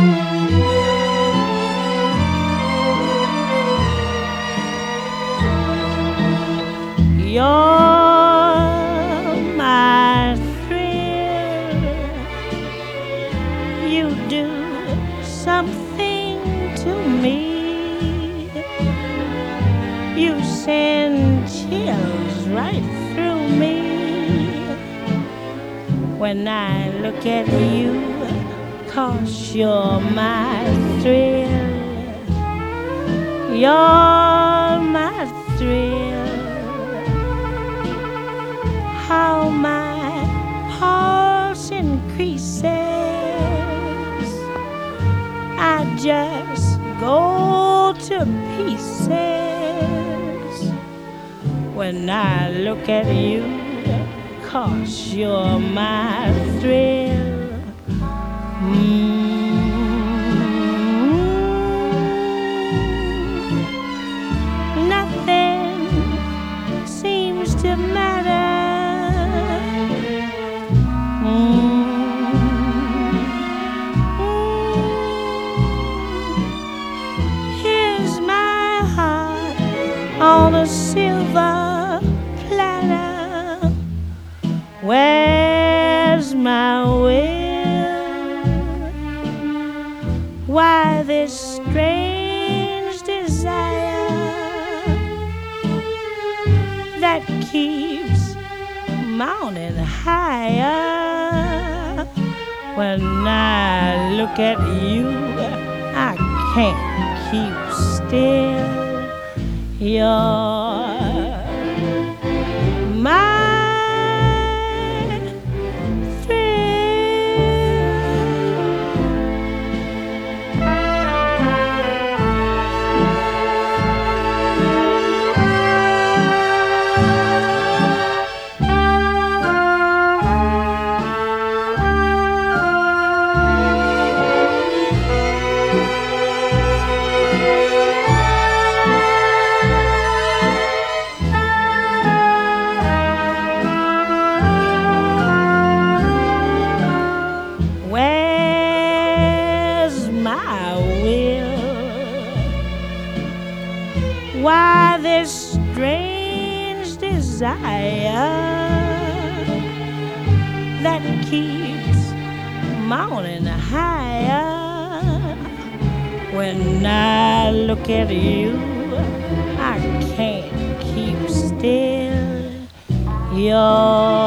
You're my thrill. You do something to me. You send chills right through me when I look at you, 'cause you're my thrill. You're my thrill. How my pulse increases, I just go to pieces when I look at you, 'cause you're my thrill. Nothing seems to matter. Here's my heart on a silver platter. Where's my will? Why this strange desire that keeps mounting higher? When I look at you, I can't keep still. You're my why this strange desire that keeps mounting higher? When I look at you, I can't keep still. You're